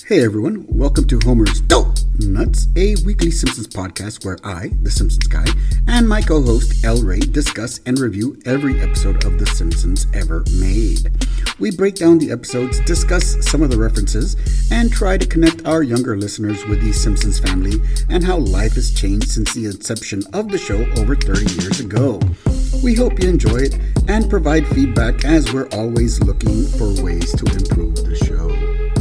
Hey everyone, welcome to Homer's Dope Nuts, a weekly Simpsons podcast where I, the Simpsons guy, and my co-host El Ray discuss and review every episode of The Simpsons ever made. We break down the episodes, discuss some of the references, and try to connect our younger listeners with the Simpsons family and how life has changed since the inception of the show over 30 years ago. We hope you enjoy it and provide feedback as we're always looking for ways to improve the show.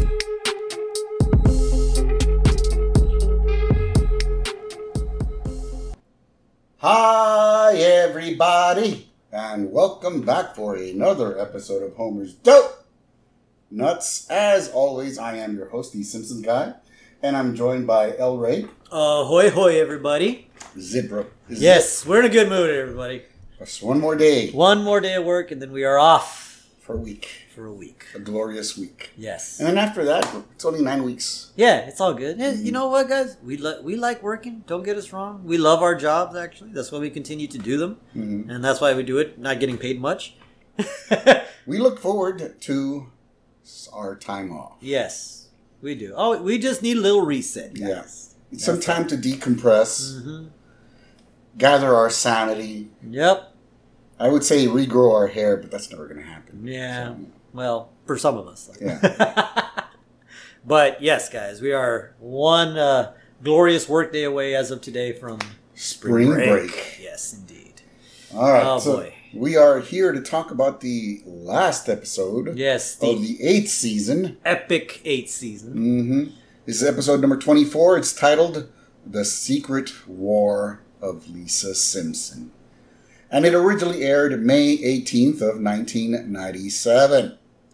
Hi everybody, and welcome back for another episode of Homer's Dope Nuts. As always, I am your host, the Simpsons guy, and I'm joined by El Ray. Hoy hoy everybody. Zipro. Yes, we're in a good mood, everybody. Just one more day. One more day of work, and then we are off. For a week. A glorious week. Yes. And then after that, it's only 9 weeks. Yeah, it's all good. You know what, guys? We like working. Don't get us wrong. We love our jobs, actually. That's why we continue to do them. Mm-hmm. And that's why we do it, not getting paid much. We look forward to our time off. Yes, we do. Oh, we just need a little reset, guys. Yes. Yeah. Some time to decompress. Mm-hmm. Gather our sanity. Yep. I would say regrow our hair, but that's never going to happen. Yeah. So, well, for some of us. Yeah. But yes, guys, we are one glorious workday away as of today from spring break. Yes, indeed. All right. Oh, so boy. We are here to talk about the last episode of the 8th season. Epic 8th season. Mm-hmm. This is episode number 24. It's titled The Secret War of Lisa Simpson. And it originally aired May 18th of 1997.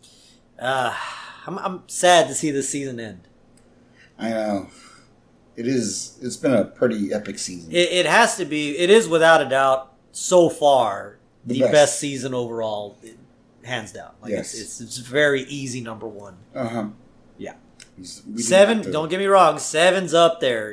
I'm sad to see this season end. I know. It's been a pretty epic season. It has to be. It is without a doubt, so far, the best season overall, hands down. Like yes. It's very easy number one. Uh-huh. Yeah. 7, don't get me wrong, 7's up there,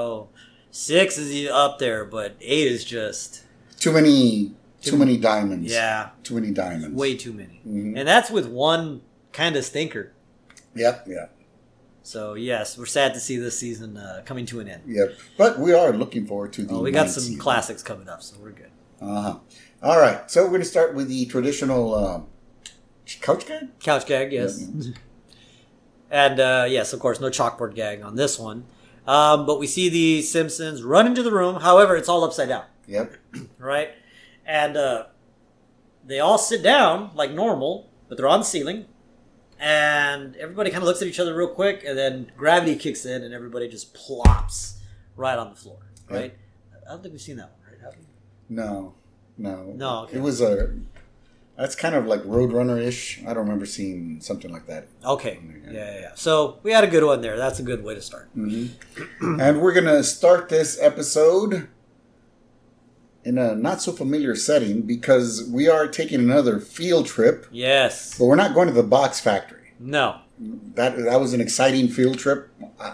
6 is up there, but 8 is just... Too many diamonds. Yeah. Too many diamonds. Way too many. Mm-hmm. And that's with one kind of stinker. Yep, yeah. So, yes, we're sad to see this season coming to an end. Yep. But we are looking forward to the we got some classics coming up, so we're good. Uh-huh. All right. So, we're going to start with the traditional couch gag? Couch gag, yes. Yeah. And, yes, of course, no chalkboard gag on this one. But we see the Simpsons run into the room. However, it's all upside down. Yep. Right? And they all sit down like normal, but they're on the ceiling. And everybody kind of looks at each other real quick, and then gravity kicks in, and everybody just plops right on the floor. Right? Yep. I don't think we've seen that one, right? Have we? No. Okay. It was that's kind of like Roadrunner-ish. I don't remember seeing something like that. Okay. Yeah. So we had a good one there. That's a good way to start. Mm-hmm. And we're going to start this episode in a not so familiar setting because we are taking another field trip. Yes. But we're not going to the box factory. No. That was an exciting field trip,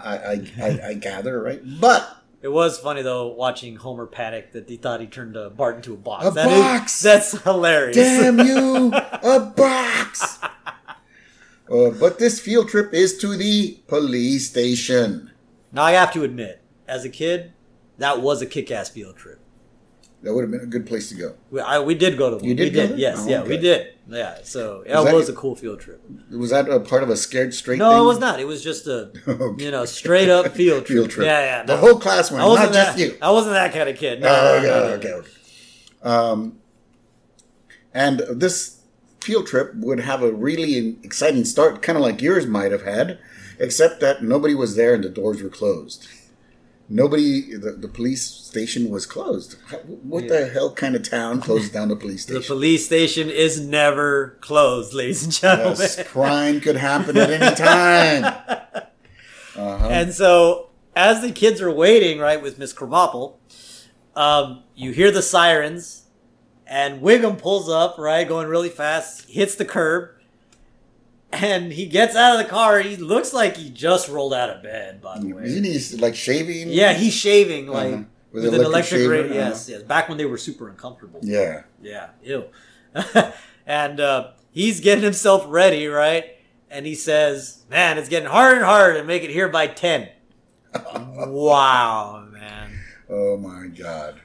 I gather, right? But it was funny, though, watching Homer panic that he thought he turned Bart into a box. Box! That's hilarious. Damn you! A box! But this field trip is to the police station. Now, I have to admit, as a kid, that was a kick-ass field trip. That would have been a good place to go. We did go to one. You did go there? Yes, oh, yeah, okay. we did. Yeah, so it was a cool field trip. Was that a part of a Scared Straight No, thing? it was not. It was just a, straight up field trip. Yeah. No. The whole class went, not just you. I wasn't that kind of kid. No, Okay. And this field trip would have a really exciting start, kind of like yours might have had, except that nobody was there and the doors were closed. The police station was closed. What the hell kind of town closes down the police station? The police station is never closed, ladies and gentlemen. Yes, crime could happen at any time. Uh-huh. And so, as the kids are waiting, right, with Miss Krabappel, you hear the sirens, and Wiggum pulls up, right, going really fast, hits the curb, and he gets out of the car. He looks like he just rolled out of bed, by the way. Isn't he like shaving? Yeah, he's shaving like with an electric shaver. Yes. Back when they were super uncomfortable. Yeah. Ew. And he's getting himself ready, right? and he says, "Man, it's getting harder and harder to make it here by 10." Wow, man. Oh my God.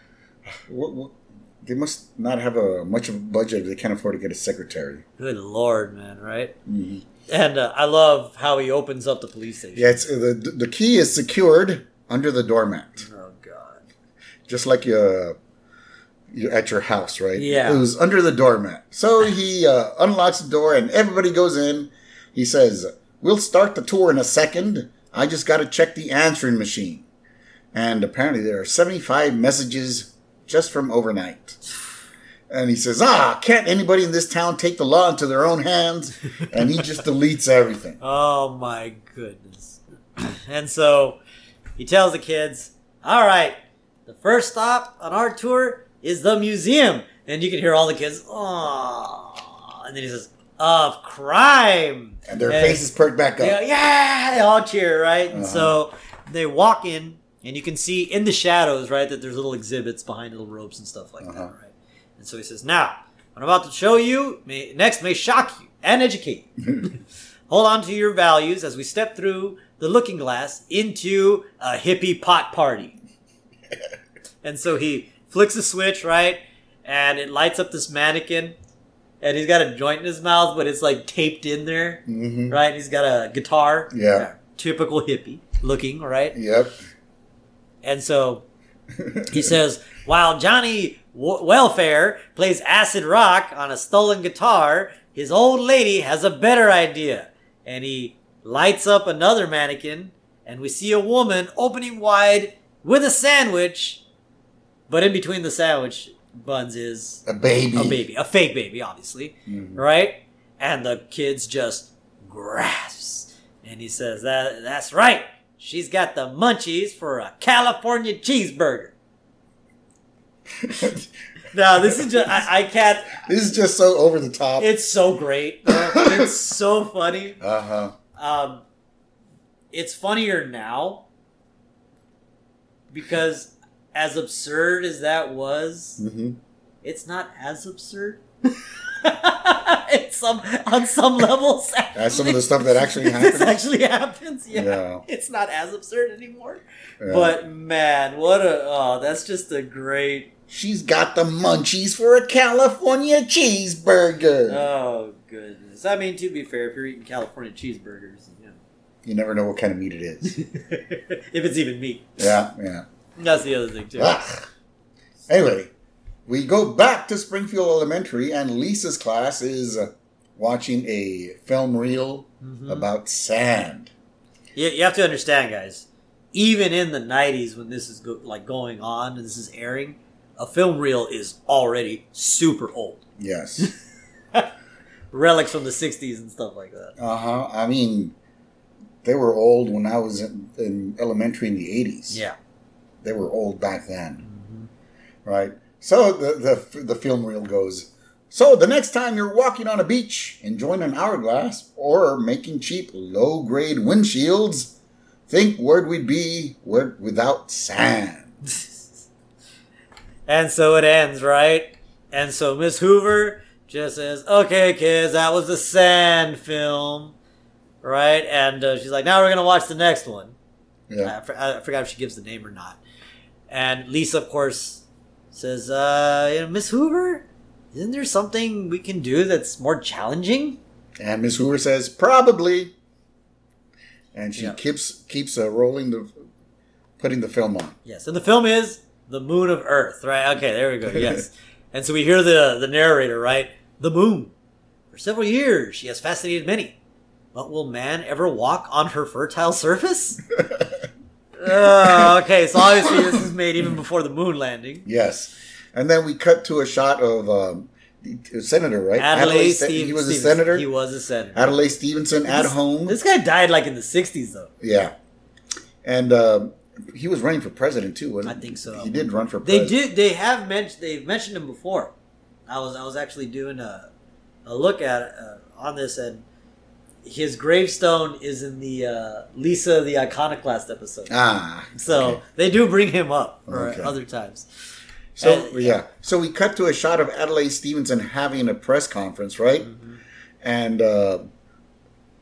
They must not have much of a budget if they can't afford to get a secretary. Good Lord, man, right? Mm-hmm. And I love how he opens up the police station. Yeah, it's, the key is secured under the doormat. Oh, God. Just like you're at your house, right? Yeah. It was under the doormat. So he unlocks the door and everybody goes in. He says, "We'll start the tour in a second. I just got to check the answering machine." And apparently there are 75 messages just from overnight. And he says, "Can't anybody in this town take the law into their own hands?" And he just deletes everything. Oh, my goodness. And so he tells the kids, "All right, the first stop on our tour is the museum." And you can hear all the kids, "Aww." And then he says, "Of crime." And their faces perk back up. They all cheer, right? And so they walk in, and you can see in the shadows, right, that there's little exhibits behind little ropes and stuff like that, right? And so he says, "Now, what I'm about to show you next may shock you and educate you. Hold on to your values as we step through the looking glass into a hippie pot party." And so he flicks a switch, right? And it lights up this mannequin. And he's got a joint in his mouth, but it's like taped in there, right? He's got a guitar. Yeah. Typical hippie looking, right? Yep. And so he says, while Johnny Welfare plays acid rock on a stolen guitar, his old lady has a better idea. And he lights up another mannequin, and we see a woman opening wide with a sandwich, but in between the sandwich buns is a baby. A fake baby, obviously, right? And the kids just grasps. And he says, that's right. She's got the munchies for a California cheeseburger. Now, this is just, I can't. This is just so over the top. It's so great. It's so funny. Uh-huh. It's funnier now because as absurd as that was, it's not as absurd. On some levels. Actually, that's some of the stuff that actually happens. This actually happens. Yeah. It's not as absurd anymore. Yeah. But man, that's just a great. She's got the munchies for a California cheeseburger. Oh goodness! I mean, to be fair, if you're eating California cheeseburgers, you never know what kind of meat it is. If it's even meat. Yeah. That's the other thing too. Anyway, we go back to Springfield Elementary, and Lisa's class is watching a film reel about sand. You have to understand, guys. Even in the 90s, when this is going on and this is airing, a film reel is already super old. Yes. Relics from the 60s and stuff like that. I mean, they were old when I was in elementary in the 80s. Yeah. They were old back then. Right? So the film reel goes, "So the next time you're walking on a beach, enjoying an hourglass, or making cheap, low-grade windshields, think where'd we be without sand." And so it ends, right? And so Miss Hoover just says, "Okay, kids, that was the sand film." Right? And she's like, "Now we're going to watch the next one." Yeah. I forgot if she gives the name or not. And Lisa, of course, says, "Miss Hoover, isn't there something we can do that's more challenging?" And Miss Hoover says, "Probably." And she keeps rolling putting the film on. Yes, and the film is The Moon of Earth, right? Okay, there we go, yes. And so we hear the narrator, right? "The moon. For several years, she has fascinated many. But will man ever walk on her fertile surface?" Okay, so obviously this is made even before the moon landing. Yes. And then we cut to a shot of the senator, right? Adlai Stevenson. He was a senator? He was a senator. Adlai Stevenson at home. This guy died in the 60s, though. Yeah. And he was running for president, too, wasn't he? I think so. He did run for president. They've mentioned him before. I was actually doing a look at on this, and his gravestone is in the Lisa the Iconoclast episode. So they do bring him up other times. So so we cut to a shot of Adlai Stevenson having a press conference, right? And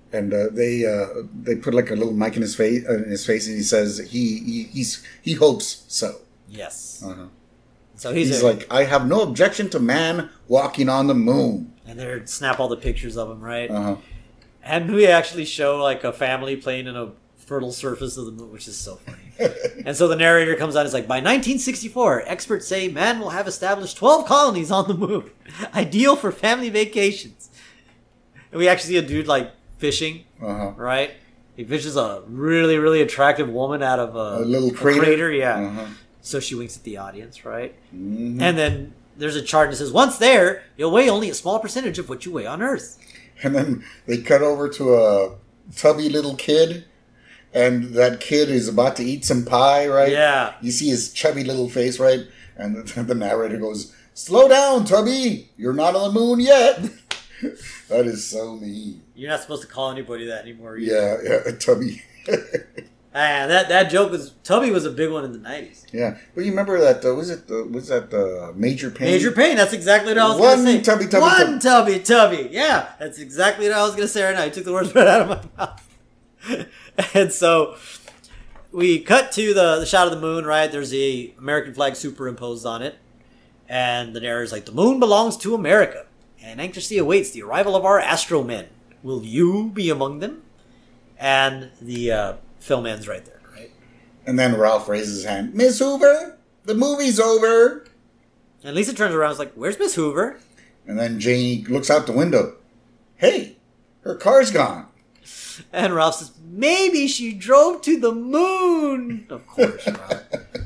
And they put like a little mic in his face, and he says he hopes so. Yes. Uh-huh. So he's like, I have no objection to man walking on the moon. And they snap all the pictures of him, right? Uh-huh. And we actually show like a family playing in a fertile surface of the moon, which is so funny. And so the narrator comes on and is like, by 1964, experts say man will have established 12 colonies on the moon, ideal for family vacations. And we actually see a dude like fishing, right? He fishes a really, really attractive woman out of a little crater. Yeah. Uh-huh. So she winks at the audience, right? Mm-hmm. And then there's a chart that says, once there, you'll weigh only a small percentage of what you weigh on Earth. And then they cut over to a tubby little kid, and that kid is about to eat some pie, right? Yeah. You see his chubby little face, right? And the narrator goes, slow down, Tubby. You're not on the moon yet. That is so mean. You're not supposed to call anybody that anymore. Either. Yeah, Tubby. And that joke was, Tubby was a big one in the 90s. Yeah. But you remember that, was that Major Payne? Major Payne, that's exactly what I was going to say. One Tubby. Yeah, that's exactly what I was going to say right now. You took the words right out of my mouth. And so we cut to the shot of the moon, right? There's the American flag superimposed on it. And the narrator's like, the moon belongs to America and anxiously awaits the arrival of our astro men. Will you be among them? And the film ends right there, right? And then Ralph raises his hand. Miss Hoover, the movie's over. And Lisa turns around and is like, where's Miss Hoover? And then Janie looks out the window. Hey, her car's gone. And Ralph says, maybe she drove to the moon. Of course, Ralph.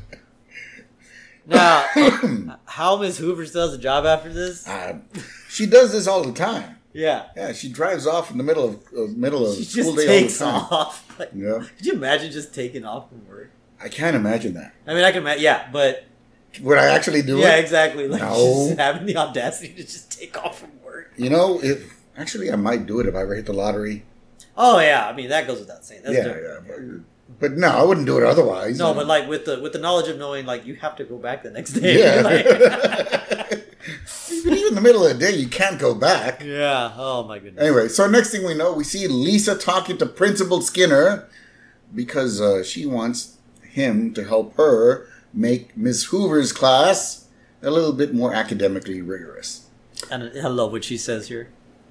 Now, how Miss Hoover still has a job after this? She does this all the time. Yeah. Yeah, she drives off in the middle of she school just day takes all the time. off. Like, Yeah. Could you imagine just taking off from work? I can't imagine that. I mean, I can imagine, yeah, but... Would I actually do it? Yeah, exactly. Like, No. just having the audacity to just take off from work. You know, I might do it if I ever hit the lottery. Oh, yeah. I mean, that goes without saying. That's different. Yeah. But no, I wouldn't do it otherwise. No, but like with the knowledge of knowing, like, you have to go back the next day. Yeah. Like, even in the middle of the day, you can't go back. yeah. Oh, my goodness. Anyway, so next thing we know, we see Lisa talking to Principal Skinner because she wants him to help her make Miss Hoover's class a little bit more academically rigorous. And I love what she says here.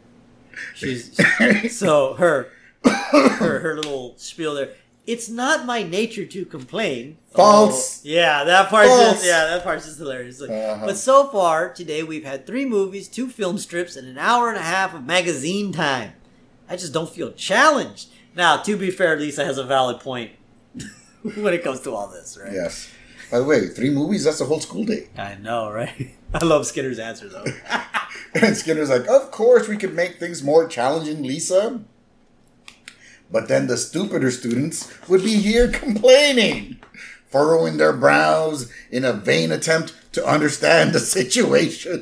So her little spiel there. It's not my nature to complain. False. Oh, yeah, that part's False. just hilarious. Like, But so far today we've had 3 movies, 2 film strips, and an hour and a half of magazine time. I just don't feel challenged. Now, to be fair, Lisa has a valid point when it comes to all this, right? Yes. By the way, 3 movies, that's a whole school day. I know, right? I love Skinner's answer, though. And Skinner's like, of course we could make things more challenging, Lisa. But then the stupider students would be here complaining, furrowing their brows in a vain attempt to understand the situation.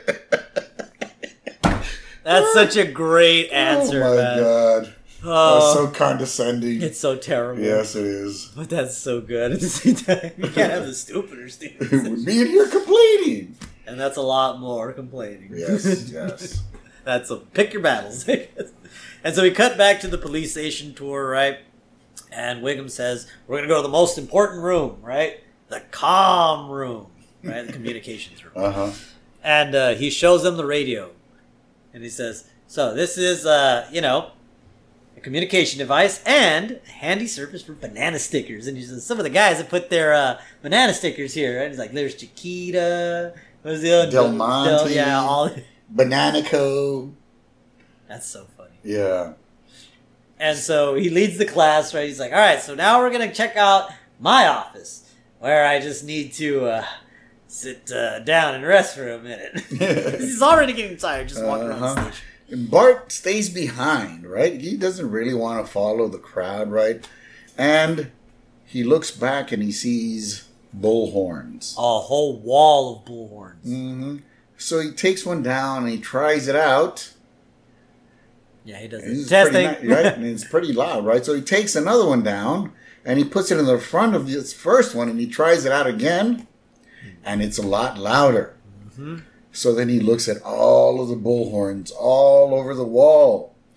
That's such a great answer, oh my man. God. Oh, so condescending. it's so terrible. Yes, it is. But that's so good at the same time. You can't have the stupider students. It would be in here complaining. And that's a lot more complaining. Yes, yes. That's pick your battles. And so we cut back to the police station tour, right? And Wiggum says, we're going to go to the most important room, right? The comm room, right? The communications room. Uh-huh. And he shows them the radio. And he says, so this is, a communication device and a handy surface for banana stickers. And he says, some of the guys have put their banana stickers here, right? He's like, there's Chiquita. What was the other? Del Monte. all. Bananico. That's so funny. Yeah. And so he leads the class, right? He's like, all right, so now we're going to check out my office where I just need to sit down and rest for a minute. He's already getting tired just walking around the station. And Bart stays behind, right? He doesn't really want to follow the crowd, right? And he looks back and he sees bullhorns. A whole wall of bullhorns. Mm-hmm. So he takes one down and he tries it out. Yeah, he does And it. it's Testing. pretty right? And it's pretty loud, right? So he takes another one down and he puts it in the front of this first one and he tries it out again. And it's a lot louder. Mm-hmm. So then he looks at all of the bullhorns all over the wall.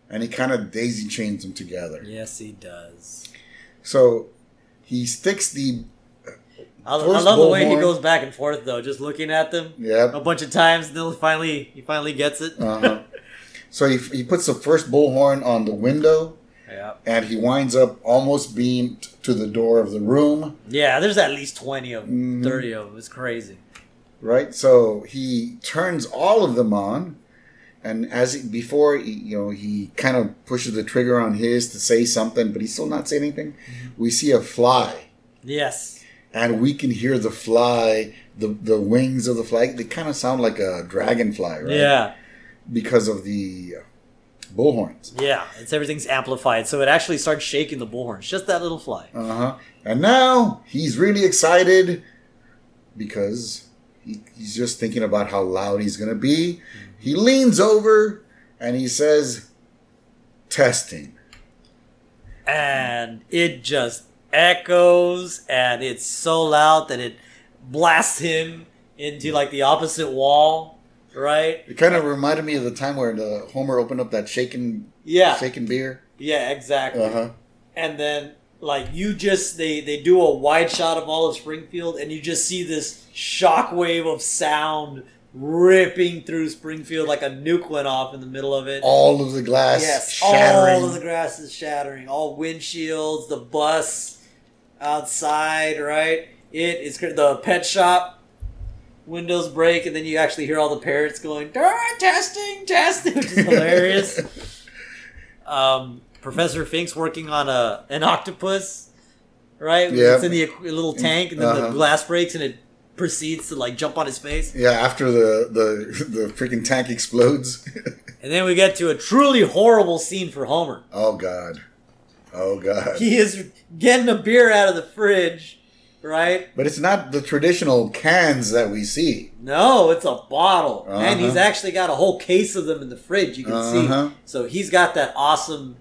and he kind of daisy chains them together. Yes, he does. So he sticks the I love the way he goes back and forth, though, just looking at them a bunch of times. Until he finally gets it. So he puts the first bullhorn on the window, and he winds up almost being to the door of the room. Yeah, there's at least 20 of them, 30 of them. It's crazy. Right, so he turns all of them on, and before he kind of pushes the trigger on his to say something, but he's still not saying anything. We see a fly. Yes. And we can hear the fly, the wings of the fly. They kind of sound like a dragonfly, right? Yeah. Because of the bullhorns. Yeah, everything's amplified, so it actually starts shaking the bullhorns. Just that little fly. And now he's really excited because he's just thinking about how loud he's going to be. He leans over and he says, "Testing." And it just echoes, and it's so loud that it blasts him into like the opposite wall, right? It kind of reminded me of the time where the Homer opened up that shaken beer. Yeah, exactly. And then like they do a wide shot of all of Springfield, and you just see this shockwave of sound ripping through Springfield like a nuke went off in the middle of it. All of the glass shattering. All of the glass is shattering. All windshields, the bus outside, right? The pet shop windows break, and then you actually hear all the parrots going, testing, which is hilarious. Professor Fink's working on an octopus, right? Yeah. It's in the little tank, and then the glass breaks, and it proceeds to like jump on his face. Yeah, after the freaking tank explodes. And then we get to a truly horrible scene for Homer. Oh God. He is getting a beer out of the fridge, right? But it's not the traditional cans that we see. No, it's a bottle. And he's actually got a whole case of them in the fridge, you can see. So he's got that awesome,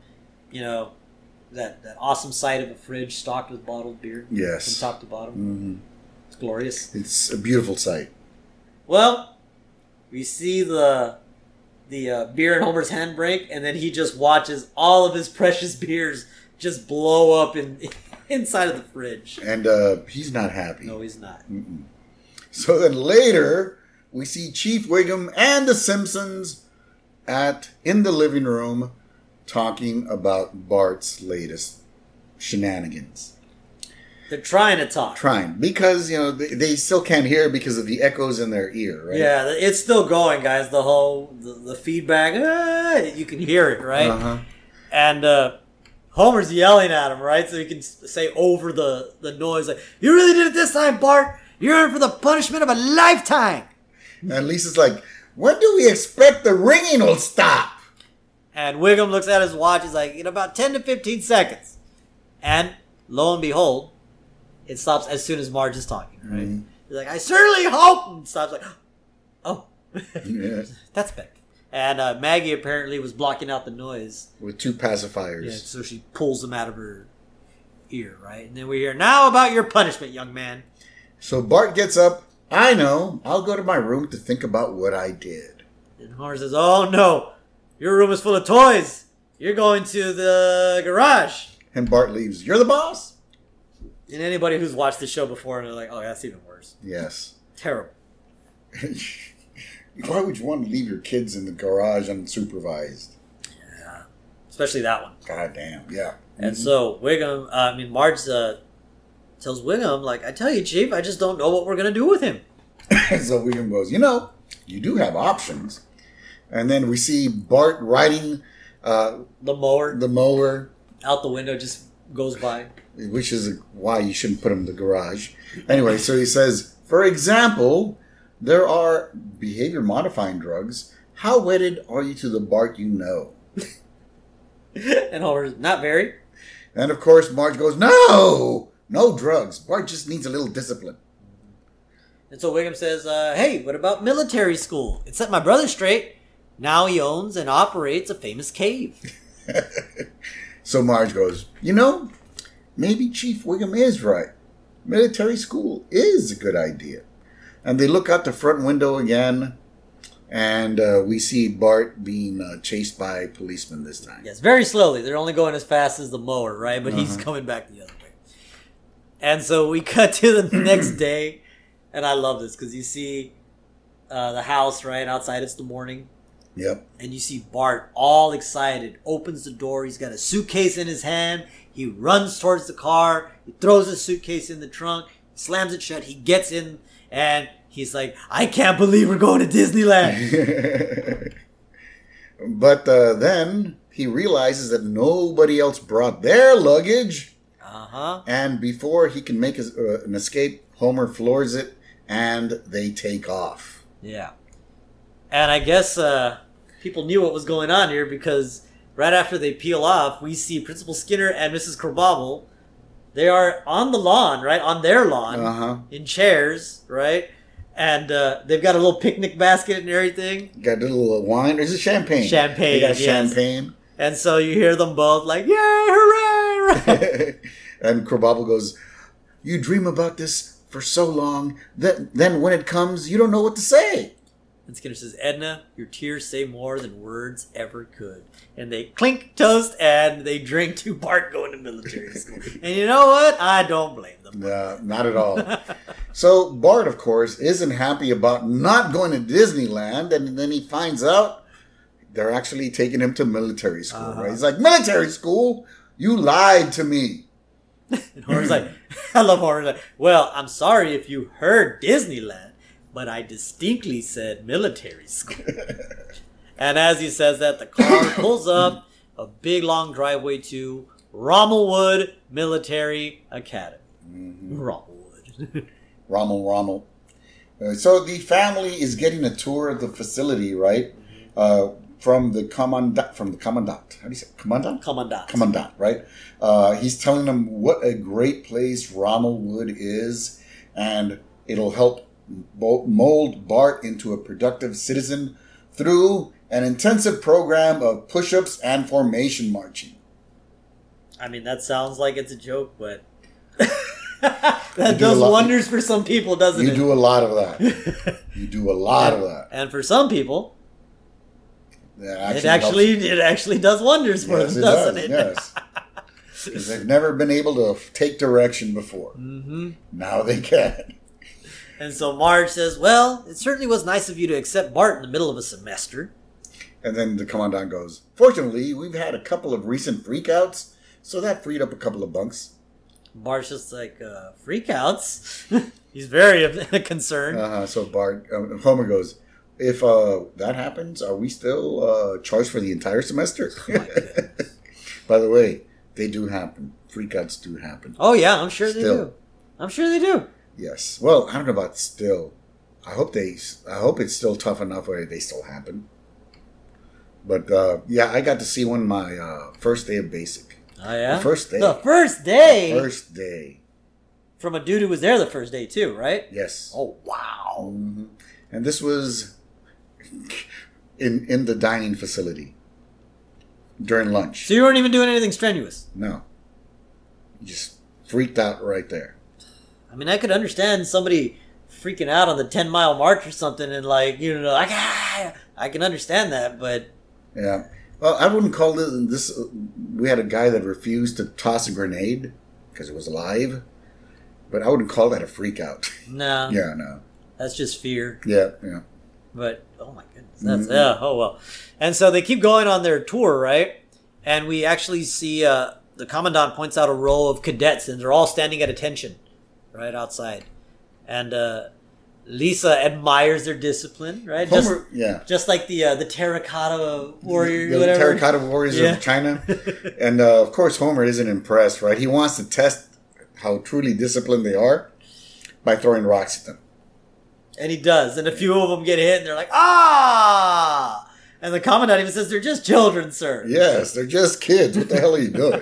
that awesome sight of a fridge stocked with bottled beer. Yes. From top to bottom. It's glorious. It's a beautiful sight. Well, we see the beer in Homer's hand break, and then he just watches all of his precious beers just blow up inside of the fridge. And he's not happy. No, he's not. So then later, we see Chief Wiggum and the Simpsons in the living room talking about Bart's latest shenanigans. They're trying to talk. Because, they still can't hear because of the echoes in their ear, right? Yeah, it's still going, guys. The feedback, you can hear it, right? And Homer's yelling at him, right? So he can say over the noise, like, "You really did it this time, Bart! You're in for the punishment of a lifetime!" And Lisa's like, "When do we expect the ringing will stop?" And Wiggum looks at his watch. He's like, "In about 10 to 15 seconds." And lo and behold, it stops as soon as Marge is talking, right? He's like, "I certainly hope," and stops like, "Oh." Yeah. That's better. And Maggie apparently was blocking out the noise. With 2 pacifiers. Yeah, so she pulls them out of her ear, right? And then we hear, "Now about your punishment, young man." So Bart gets up. "I know. I'll go to my room to think about what I did." And Homer says, "Oh, no. Your room is full of toys. You're going to the garage." And Bart leaves. "You're the boss?" And anybody who's watched the show before, they're like, "Oh, that's even worse." Yes. Terrible. Why would you want to leave your kids in the garage unsupervised? Yeah. Especially that one. God damn, yeah. And so Marge tells Wiggum, like, "I tell you, Chief, I just don't know what we're going to do with him." So Wiggum goes, "You do have options." And then we see Bart riding the mower. The mower. Out the window, just goes by. Which is why you shouldn't put him in the garage. Anyway, so he says, "For example, there are behavior-modifying drugs. How wedded are you to the Bart you know?" And Homer's, "Not very." And of course, Marge goes, "No drugs. Bart just needs a little discipline." And so Wiggum says, "Hey, what about military school? It set my brother straight. Now he owns and operates a famous cave." So Marge goes, maybe Chief Wiggum is right. Military school is a good idea. And they look out the front window again. And we see Bart being chased by policemen this time. Yes, very slowly. They're only going as fast as the mower, right? But he's coming back the other way. And so we cut to the next day. And I love this because you see the house right outside. It's the morning. Yep. And you see Bart all excited. Opens the door. He's got a suitcase in his hand. He runs towards the car. He throws the suitcase in the trunk. Slams it shut. He gets in and he's like, I can't believe we're going to Disneyland. But then he realizes that nobody else brought their luggage. Uh-huh. And before he can make an escape, Homer floors it and they take off. Yeah. And I guess people knew what was going on here because right after they peel off, we see Principal Skinner and Mrs. Krabappel. They are on the lawn, right? On their lawn, in chairs, right? And they've got a little picnic basket and everything. Got a little wine. Or is it champagne? Champagne, They got yes. champagne. And so you hear them both like, yay, hooray! Right? And Krabappel goes, you dream about this for so long that then when it comes, you don't know what to say. And Skinner says, Edna, your tears say more than words ever could. And they clink toast and they drink to Bart going to military school. And you know what? I don't blame them. No, not at all. So Bart, of course, isn't happy about not going to Disneyland. And then he finds out they're actually taking him to military school, right? He's like, military school? You lied to me. And Homer's like, I love Homer. Like, well, I'm sorry if you heard Disneyland, but I distinctly said military school. And as he says that, the car pulls up a big long driveway to Rommelwood Military Academy. Mm-hmm. Rommelwood. Rommel. So the family is getting a tour of the facility, right? From the commandant. How do you say commandant? Commandant, right? He's telling them what a great place Rommelwood is, and it'll help mold Bart into a productive citizen through an intensive program of push-ups and formation marching. I mean, that sounds like it's a joke, but that does wonders for some people, doesn't it? You do a lot of that. You do a lot of that. And for some people, it actually does wonders for them, doesn't it? Yes. Because they've never been able to take direction before. Mm-hmm. Now they can. And so Marge says, well, it certainly was nice of you to accept Bart in the middle of a semester. And then the commandant goes, fortunately, we've had a couple of recent freakouts, so that freed up a couple of bunks. Bart's just like, freakouts? He's very concerned. So Homer goes, if that happens, are we still charged for the entire semester? By the way, they do happen. Freakouts do happen. Oh, yeah, I'm sure they do. I'm sure they do. Yes. Well, I don't know about still. I hope it's still tough enough where they still happen. But, I got to see one my first day of basic. Oh, yeah? The first day. The first day? The first day. From a dude who was there the first day, too, right? Yes. Oh, wow. Mm-hmm. And this was in the dining facility during lunch. So you weren't even doing anything strenuous? No. You just freaked out right there. I mean, I could understand somebody freaking out on the 10-mile march or something and I can understand that, but... Yeah. Well, I wouldn't call this... We had a guy that refused to toss a grenade because it was live, but I wouldn't call that a freak out. No. Yeah, no. That's just fear. Yeah. But, oh my goodness. That's, oh well. And so they keep going on their tour, right? And we actually see the commandant points out a row of cadets, and they're all standing at attention right outside. And Lisa admires their discipline, right? Homer, just like the terracotta warrior, the whatever. Terracotta warriors of China. And of course, Homer isn't impressed, right? He wants to test how truly disciplined they are by throwing rocks at them. And he does. And a few of them get hit, and they're like, ah! And the commandant even says, they're just children, sir. Yes, they're just kids. What the hell are you doing?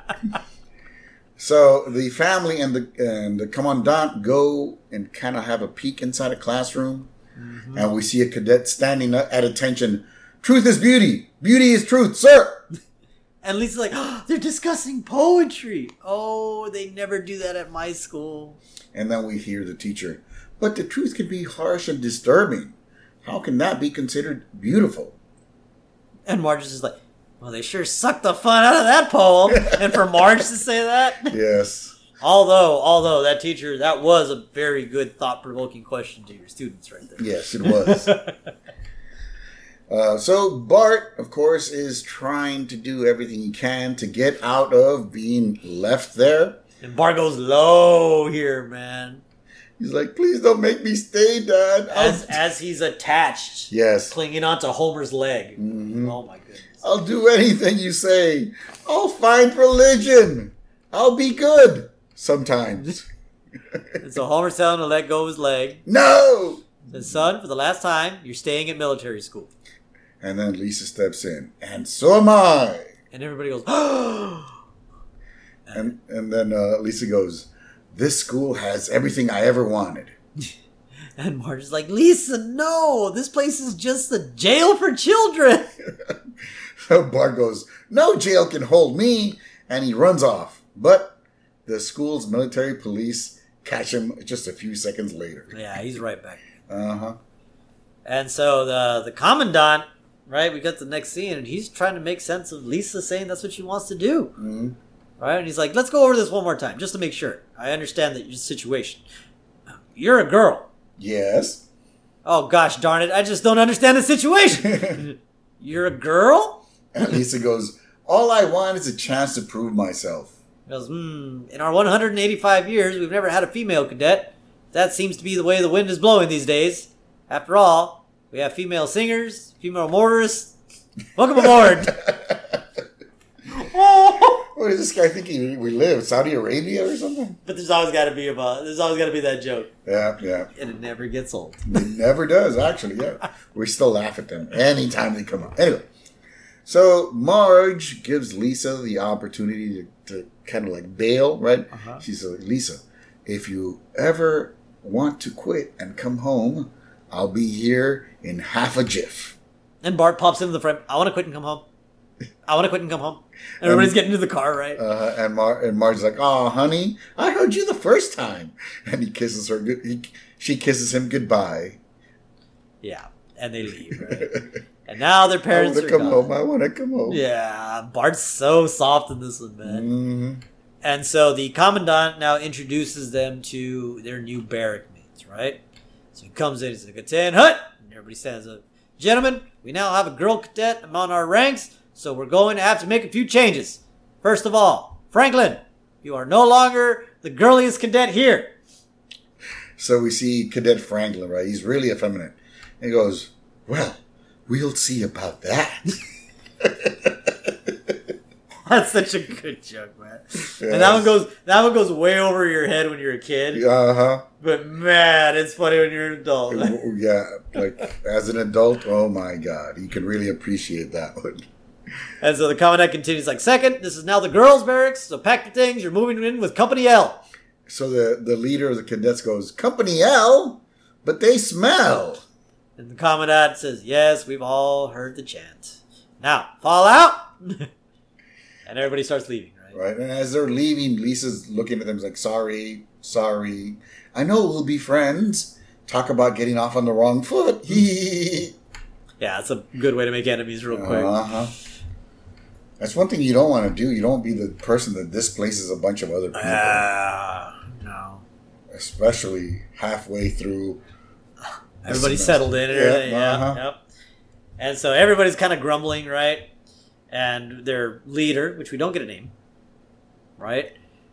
So the family and the commandant go and kind of have a peek inside a classroom. Mm-hmm. And we see a cadet standing at attention. Truth is beauty. Beauty is truth, sir. And Lisa's like, oh, they're discussing poetry. Oh, they never do that at my school. And then we hear the teacher. But the truth can be harsh and disturbing. How can that be considered beautiful? And Marge is just like, well, they sure sucked the fun out of that poem. And for Marge to say that? Yes. Although that teacher, that was a very good thought-provoking question to your students right there. Yes, it was. So Bart, of course, is trying to do everything he can to get out of being left there. And Bart goes low here, man. He's like, please don't make me stay, Dad. As he's attached. Yes. Clinging onto Homer's leg. Mm-hmm. Oh, my goodness. I'll do anything you say. I'll find religion. I'll be good. Sometimes. And so Homer's telling him to let go of his leg. No! Says, son, for the last time, you're staying at military school. And then Lisa steps in. And so am I. And everybody goes, oh! And then Lisa goes, this school has everything I ever wanted. And Marge is like, Lisa, no! This place is just a jail for children! So Bart goes, no jail can hold me. And he runs off. But the school's military police catch him just a few seconds later. Yeah, he's right back. Uh-huh. And so the commandant, right, we got the next scene, and he's trying to make sense of Lisa saying that's what she wants to do. Mm-hmm. Right? And he's like, let's go over this one more time, just to make sure. I understand that your situation. You're a girl. Yes. Oh, gosh darn it, I just don't understand the situation. You're a girl? And Lisa goes, all I want is a chance to prove myself. He goes, in our 185 years, we've never had a female cadet. That seems to be the way the wind is blowing these days. After all, we have female singers, female motorists. Welcome aboard. What does this guy think we live? Saudi Arabia or something? But there's always got to be that joke. Yeah. And it never gets old. It never does, actually, yeah. We still laugh at them anytime they come up. Anyway, so Marge gives Lisa the opportunity to kind of like bail, right? Uh-huh. She said, Lisa, if you ever want to quit and come home, I'll be here in half a jiff. And Bart pops into the front. I want to quit and come home. I want to quit and come home. And everybody's getting into the car, right? And Marge's like, oh, honey, I heard you the first time. And he kisses her. She kisses him goodbye. Yeah. And they leave, right? And now their parents are gone. I want to come home. Yeah. Bart's so soft in this one, man. Mm-hmm. And so the commandant now introduces them to their new barrack mates, right? So he comes in, he's like, attend hut! And everybody stands up. Gentlemen, we now have a girl cadet among our ranks, so we're going to have to make a few changes. First of all, Franklin, you are no longer the girliest cadet here. So we see Cadet Franklin, right? He's really effeminate. And he goes, well, we'll see about that. That's such a good joke, man. Yes. And that one goes way over your head when you're a kid. Uh-huh. But man, it's funny when you're an adult. Yeah, like as an adult, oh my God, you can really appreciate that one. And so the commandant continues like, second, this is now the girls' barracks, so pack your things, you're moving in with Company L. So the leader of the cadets goes, Company L? But they smell. And the commandant says, yes, we've all heard the chant. Now, fall out! And everybody starts leaving, right? Right, and as they're leaving, Lisa's looking at them like, sorry. I know we'll be friends. Talk about getting off on the wrong foot. Yeah, that's a good way to make enemies real quick. Uh-huh. That's one thing you don't want to do. You don't be the person that displaces a bunch of other people. No. Especially halfway through. Everybody's settled in and everything. Uh-huh. Yep. And so everybody's kind of grumbling, right? And their leader, which we don't get a name, right?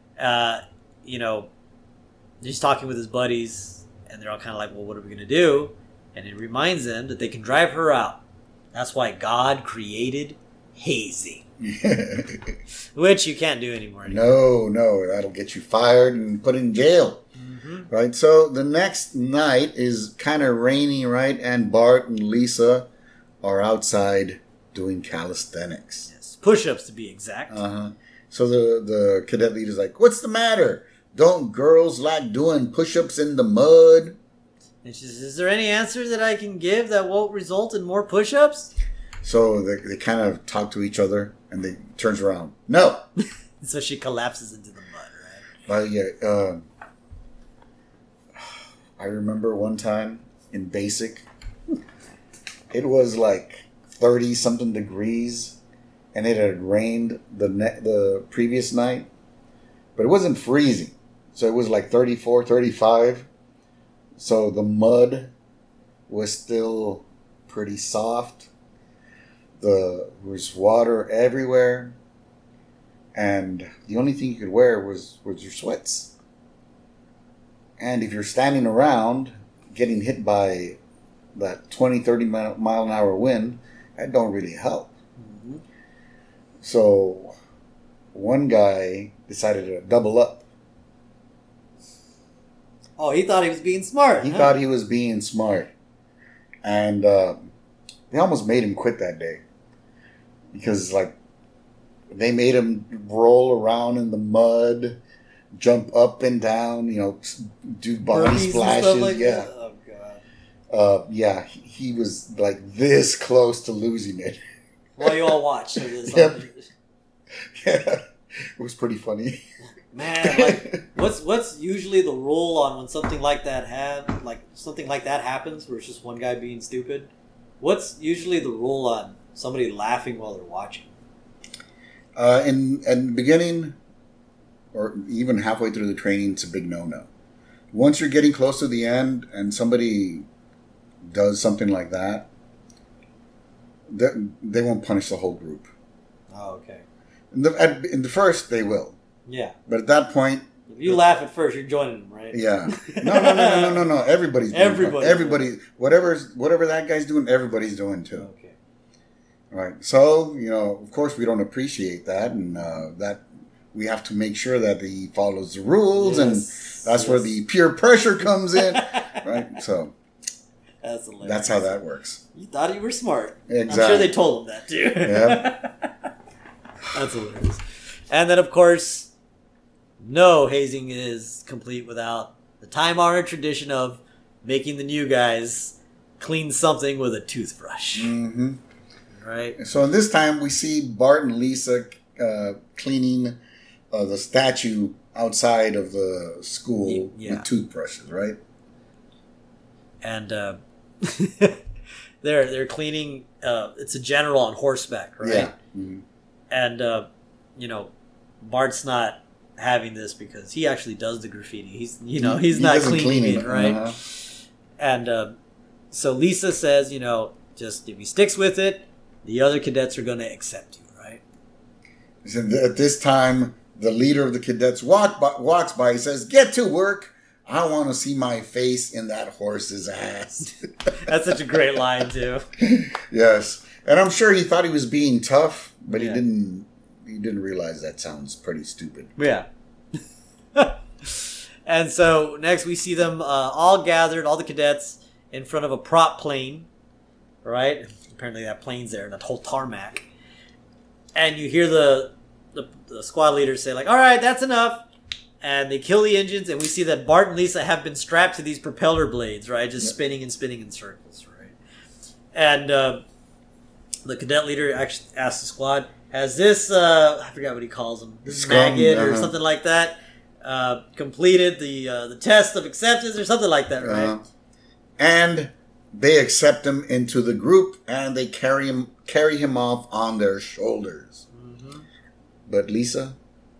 He's talking with his buddies, and they're all kind of like, well, what are we going to do? And it reminds them that they can drive her out. That's why God created hazing. Which you can't do anymore. No, that'll get you fired and put in jail. Mm-hmm. Right, so the next night is kind of rainy, right? And Bart and Lisa are outside doing calisthenics. Yes, push-ups to be exact. Uh-huh. So the cadet leader's like, what's the matter? Don't girls like doing push-ups in the mud? And she says, is there any answer that I can give that won't result in more push-ups? So they kind of talk to each other, and they turns around. No! So she collapses into the mud, right? Well, yeah. I remember one time in basic, it was like 30 something degrees, and it had rained the previous night, but it wasn't freezing. So it was like 34, 35. So the mud was still pretty soft. There was water everywhere, and the only thing you could wear was your sweats. And if you're standing around getting hit by that 20, 30 mile an hour wind, that don't really help. Mm-hmm. So one guy decided to double up. Oh, he thought he was being smart. He thought he was being smart. And they almost made him quit that day. Because, like, they made him roll around in the mud, jump up and down, do body splashes. Like yeah. That? Oh, God. Yeah, he was, like, this close to losing it. Well, you all watched this. Yep. Yeah, it was pretty funny. Man, like, what's usually the rule on when something like that happens, where it's just one guy being stupid? What's usually the rule on somebody laughing while they're watching? In the beginning, or even halfway through the training, it's a big no-no. Once you're getting close to the end and somebody does something like that, they won't punish the whole group. Oh, okay. In the first, they will. Yeah. But at that point... If you laugh at first, you're joining them, right? Yeah. No. Everybody's doing it. Everybody. Whatever that guy's doing, everybody's doing too. Okay. Right. So, of course we don't appreciate that, and that we have to make sure that he follows the rules, and that's where the peer pressure comes in. Right? So... That's hilarious. That's how that works. You thought you were smart. Exactly. I'm sure they told him that, too. Yeah. That's hilarious. And then, of course, no hazing is complete without the time-honored tradition of making the new guys clean something with a toothbrush. Mm-hmm. Right? So this time we see Bart and Lisa cleaning the statue outside of the school with toothbrushes, right? And they're cleaning. It's a general on horseback, right? Yeah. Mm-hmm. And Bart's not having this because he actually does the graffiti. He's not cleaning it, right? Uh-huh. And so Lisa says, just if he sticks with it, the other cadets are going to accept you, right? So at this time, the leader of the cadets walks by. He says, "Get to work. I want to see my face in that horse's ass." That's such a great line, too. Yes. And I'm sure he thought he was being tough, but he didn't realize that sounds pretty stupid. Yeah. And so next we see them all gathered, all the cadets, in front of a prop plane, right? Apparently that plane's there, that whole tarmac. And you hear the squad leaders say, like, "All right, that's enough." And they kill the engines, and we see that Bart and Lisa have been strapped to these propeller blades, right? Just spinning and spinning in circles, right? And the cadet leader actually asks the squad, has this, I forgot what he calls them, maggot or something like that, completed the test of acceptance or something like that, right? And they accept him into the group, and they carry him off on their shoulders. Mm-hmm. But Lisa...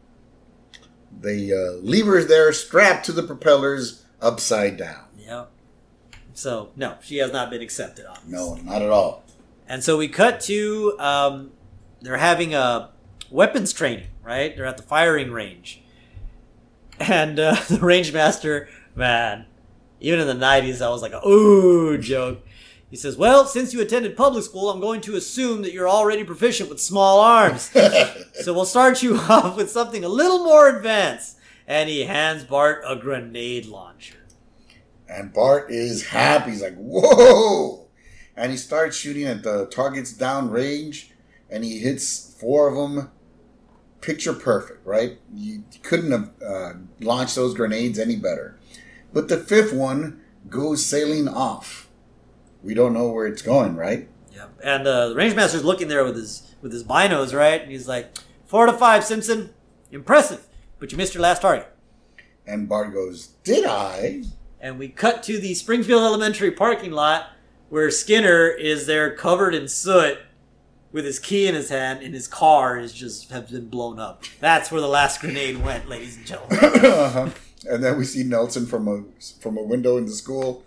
the lever is there, strapped to the propellers, upside down. Yep. So, no, she has not been accepted, obviously. No, not at all. And so we cut to, they're having a weapons training, right? They're at the firing range. And the range master, man, even in the 90s, that was like a ooh joke. He says, "Well, since you attended public school, I'm going to assume that you're already proficient with small arms. So we'll start you off with something a little more advanced." And he hands Bart a grenade launcher. And Bart is happy. He's like, "Whoa!" And he starts shooting at the targets down range, and he hits 4 of them. Picture perfect, right? You couldn't have launched those grenades any better. But the 5th one goes sailing off. We don't know where it's going, right? Yeah. And the range master's looking there with his binos, right? And he's like, 4 to 5, Simpson. Impressive. But you missed your last target. And Bart goes, "Did I?" And we cut to the Springfield Elementary parking lot where Skinner is there covered in soot with his key in his hand, and his car has been blown up. That's where the last grenade went, ladies and gentlemen. Uh-huh. And then we see Nelson from a window in the school.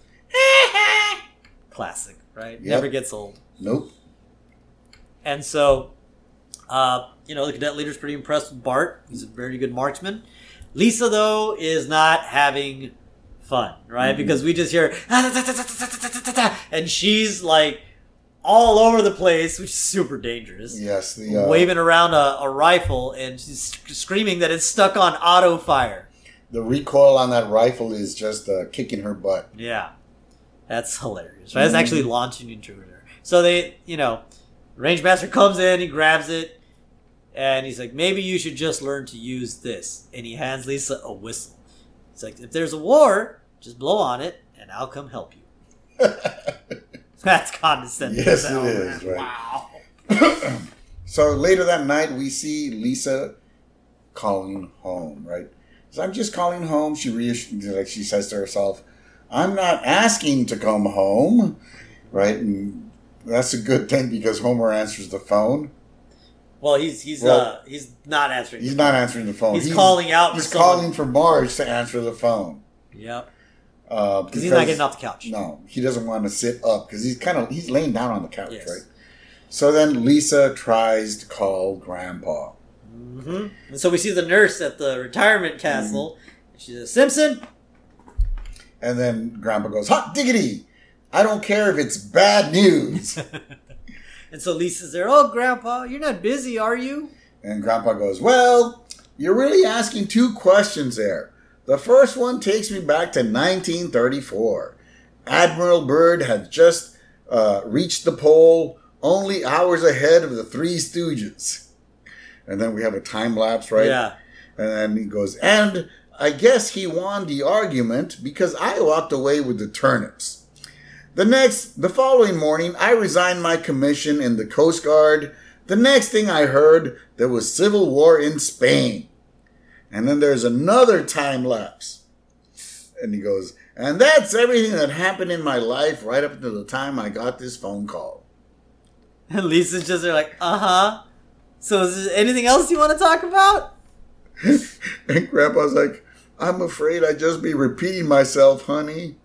Classic, right? Yep. Never gets old. Nope. And so, the cadet leader's pretty impressed with Bart. He's a very good marksman. Lisa, though, is not having fun, right? Mm-hmm. Because we just hear, and she's like all over the place, which is super dangerous. Yes. Waving around a rifle, and she's screaming that it's stuck on auto fire. The recoil on that rifle is just kicking her butt. Yeah. That's hilarious. Right? It's actually launching into her. So they, Rangemaster comes in, he grabs it, and he's like, maybe you should just learn to use this. And he hands Lisa a whistle. It's like, if there's a war, just blow on it, and I'll come help you. That's condescending. Yes, it is. Right. Wow. So later that night, we see Lisa calling home, right? So I'm just calling home. She says to herself, I'm not asking to come home, right? And that's a good thing because Homer answers the phone. Well, he's not answering. He's not answering the phone. He's calling out. He's calling for Marge to answer the phone. Yep. Because he's not getting off the couch. No, he doesn't want to sit up because he's laying down on the couch, yes. right? So then Lisa tries to call Grandpa. Mm-hmm. And so we see the nurse at the retirement castle. Mm-hmm. She says, Simpson. And then Grandpa goes, hot diggity! I don't care if it's bad news. And so Lisa's there, oh, Grandpa, you're not busy, are you? And Grandpa goes, well, you're really asking two questions there. The first one takes me back to 1934. Admiral Byrd had just reached the pole only hours ahead of the Three Stooges. And then we have a time lapse, right? Yeah. And then he goes, and I guess he won the argument because I walked away with the turnips. The following morning, I resigned my commission in the Coast Guard. The next thing I heard, there was civil war in Spain. And then there's another time lapse. And he goes, and that's everything that happened in my life right up until the time I got this phone call. And Lisa's just there like, uh-huh. So is there anything else you want to talk about? And Grandpa's like, I'm afraid I'd just be repeating myself, honey.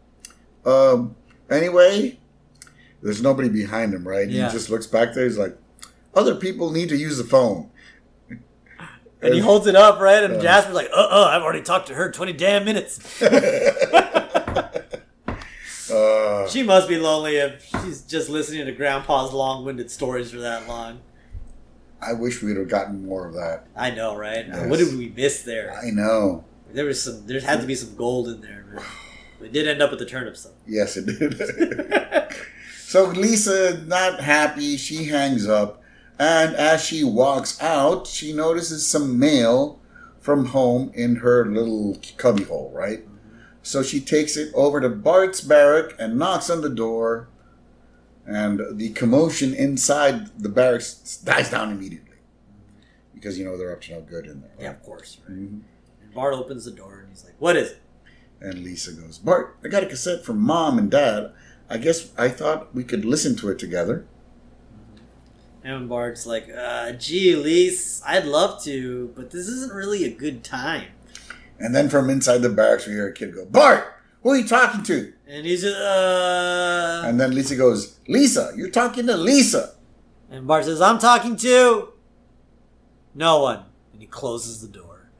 Anyway, there's nobody behind him, right? Yeah. He just looks back there. He's like, other people need to use the phone. And he holds it up, right? And Jasper's like, I've already talked to her 20 damn minutes. She must be lonely if she's just listening to Grandpa's long-winded stories for that long. I wish we'd have gotten more of that. I know, right? Yes. What did we miss there? I know. There had to be some gold in there, man. We did end up with the turnips, though. Yes, it did. So Lisa, not happy, she hangs up. And as she walks out, she notices some mail from home in her little cubbyhole, right? So she takes it over to Bart's barrack and knocks on the door. And the commotion inside the barracks dies down immediately. Because, they're up to no good in there. Right? Yeah, of course. Right? Mm-hmm. And Bart opens the door and he's like, what is it? And Lisa goes, Bart, I got a cassette from Mom and Dad. I thought we could listen to it together. And Bart's like, gee, Lise, I'd love to, but this isn't really a good time. And then from inside the barracks, we hear a kid go, Bart, who are you talking to? And he's just, And then Lisa goes, Lisa, you're talking to Lisa. And Bart says, I'm talking to no one. And he closes the door.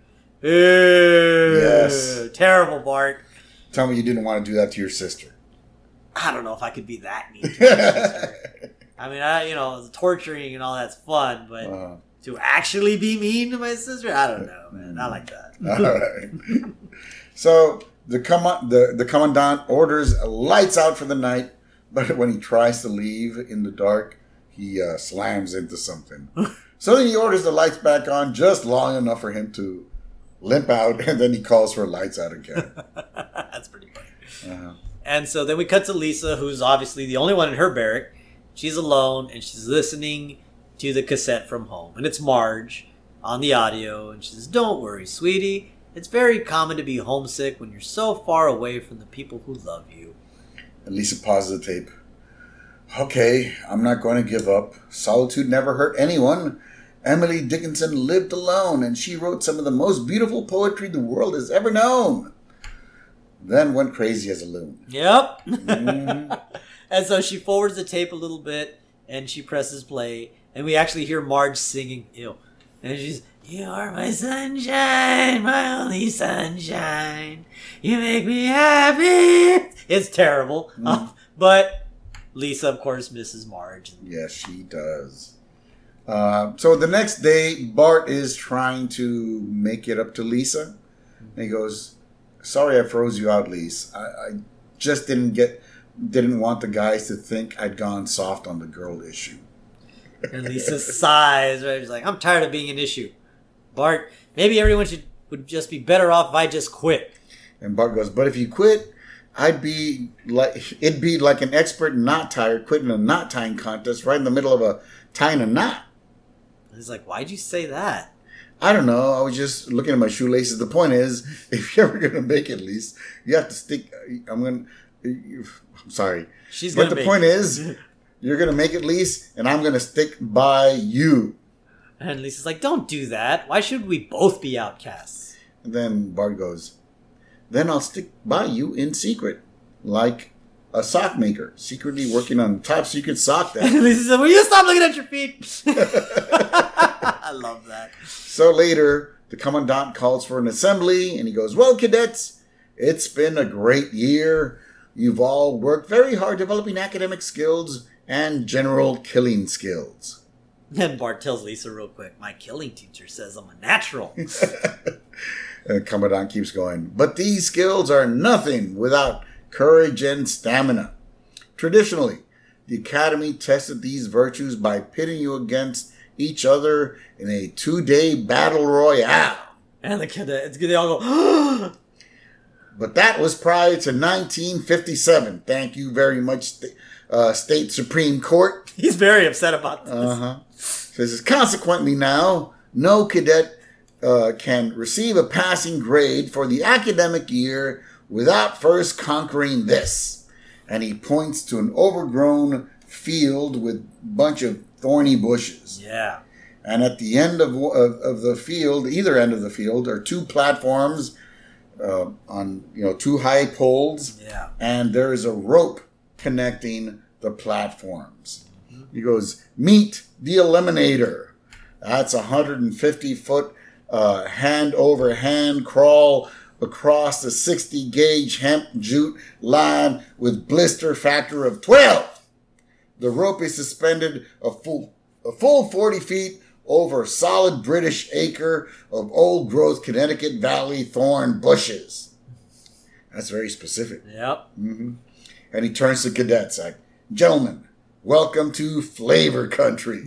Yes. Terrible, Bart. Tell me you didn't want to do that to your sister. I don't know if I could be that mean to my sister. I mean, the torturing and all that's fun, but to actually be mean to my sister, I don't know, man. Not like that. All right. So the commandant orders lights out for the night, but when he tries to leave in the dark, he slams into something. So then he orders the lights back on just long enough for him to limp out, and then he calls for lights out again. That's pretty funny. Uh-huh. And so then we cut to Lisa, who's obviously the only one in her barrack. She's alone, and she's listening to the cassette from home. And it's Marge on the audio, and she says, don't worry, sweetie. It's very common to be homesick when you're so far away from the people who love you. And Lisa pauses the tape. Okay, I'm not going to give up. Solitude never hurt anyone. Emily Dickinson lived alone, and she wrote some of the most beautiful poetry the world has ever known. Then went crazy as a loon. Yep. And so she forwards the tape a little bit, and she presses play, and we actually hear Marge singing. Ew. And she's, "You are my sunshine, my only sunshine. You make me happy." It's terrible. But Lisa, of course, misses Marge. Yes, she does. So the next day, Bart is trying to make it up to Lisa. And he goes, "Sorry I froze you out, Lisa. I just didn't want the guys to think I'd gone soft on the girl issue." And Lisa sighs, right? She's like, "I'm tired of being an issue. Bart, maybe everyone would just be better off if I just quit." And Bart goes, "But if you quit, it'd be like an expert knot tire quitting a knot tying contest right in the middle of a tying a knot." He's like, "Why'd you say that?" I don't know. I was just looking at my shoelaces. The point is, if you're ever going to make it, Lisa, you have to stick. I'm sorry. But the point is, you're going to make it, Lisa, and I'm going to stick by you. And Lisa's like, "Don't do that. Why should we both be outcasts?" And then Bart goes, "Then I'll stick by you in secret, like a sock maker, secretly working on top secret sock that." And Lisa said, "Will you stop looking at your feet?" I love that. So later, the commandant calls for an assembly, and he goes, "Well, cadets, it's been a great year. You've all worked very hard developing academic skills and general killing skills." Then Bart tells Lisa real quick, "My killing teacher says I'm a natural." And the commandant keeps going, "But these skills are nothing without courage and stamina. Traditionally, the academy tested these virtues by pitting you against each other in a 2-day battle royale." And the cadets, they all go, "But that was prior to 1957. Thank you very much, State Supreme Court." He's very upset about this. Says, "Consequently now, no cadet can receive a passing grade for the academic year without first conquering this." And he points to an overgrown field with a bunch of thorny bushes. Yeah. And at the end of the field, either end of the field, are two platforms on two high poles. Yeah. And there is a rope connecting the platforms. He goes, "Meet the Eliminator." That's 150-foot hand over hand crawl across the 60 gauge hemp jute line with blister factor of 12. The rope is suspended a full 40 feet over a solid British acre of old growth Connecticut Valley thorn bushes. That's very specific. Yep. Mm-hmm. And he turns to cadets like, "Gentlemen, welcome to Flavor Country."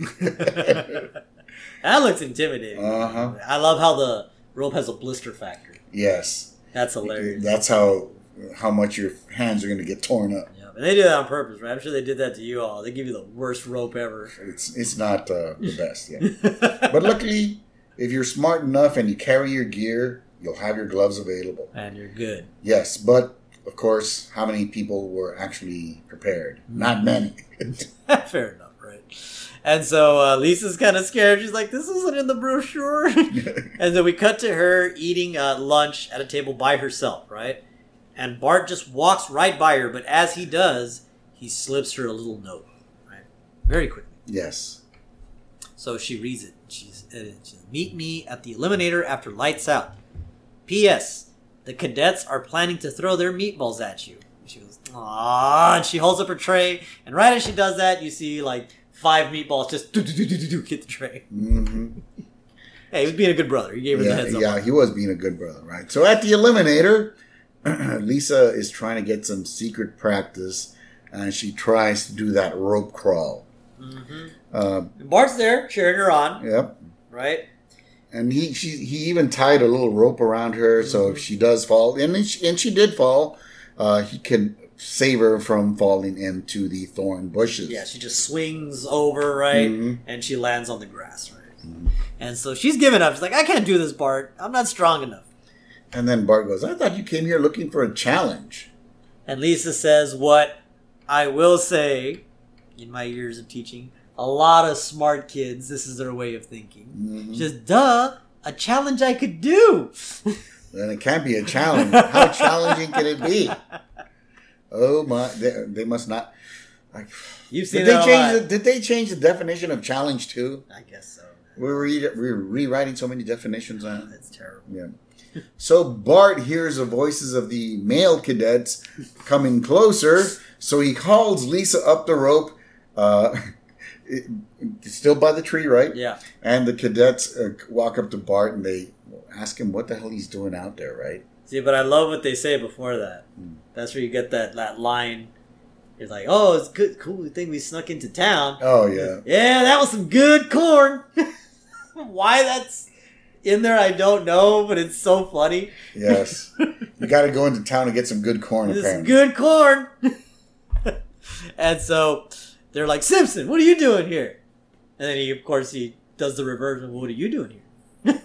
That looks intimidating. I love how the rope has a blister factor. Yes. That's hilarious. That's how much your hands are going to get torn up. Yeah, and they do that on purpose, right? I'm sure they did that to you all. They give you the worst rope ever. It's not the best, yeah. But luckily, if you're smart enough and you carry your gear, you'll have your gloves available. And you're good. Yes, but of course, how many people were actually prepared? Not many. Fair enough, right? And so Lisa's kind of scared. She's like, "This isn't in the brochure." And then we cut to her eating lunch at a table by herself, right? And Bart just walks right by her, but as he does, he slips her a little note, right? Very quickly. Yes. So she reads it. She's "Meet me at the Eliminator after lights out. P.S. The cadets are planning to throw their meatballs at you." She goes, "Aww," and she holds up her tray, and right as she does that, you see like 5 meatballs just hit the tray. Mm-hmm. Hey, he was being a good brother. He gave her the heads up. Yeah, he was being a good brother, right? So at the Eliminator, Lisa is trying to get some secret practice, and she tries to do that rope crawl. Mm-hmm. And Bart's there cheering her on. Yep. Right? And he even tied a little rope around her, so if she does fall, and she did fall, he can save her from falling into the thorn bushes. Yeah, she just swings over, right? Mm-hmm. And she lands on the grass, right? Mm-hmm. And so she's giving up. She's like, "I can't do this, Bart. I'm not strong enough." And then Bart goes, "I thought you came here looking for a challenge." And Lisa says, "What I will say in my years of teaching, a lot of smart kids, this is their way of thinking. Mhm. Just, duh, a challenge I could do. Then it can't be a challenge. How challenging can it be? Oh my! They must not. You've seen Did they that a change? lot. Did they change the definition of challenge too? I guess so. We're rewriting so many definitions on. That's terrible. Yeah. So Bart hears the voices of the male cadets coming closer. So he hauls Lisa up the rope. Still by the tree, right? Yeah. And the cadets walk up to Bart and they ask him what the hell he's doing out there, right? See, but I love what they say before that. That's where you get that line. It's like, oh, it's good, cool thing we snuck into town. Oh yeah. Yeah, that was some good corn. Why that's in there, I don't know, but it's so funny. Yes. You got to go into town and get some good corn. This is Apparently. good corn. And so they're like, Simpson, what are you doing here? And then he does the reverse of, what are you doing here?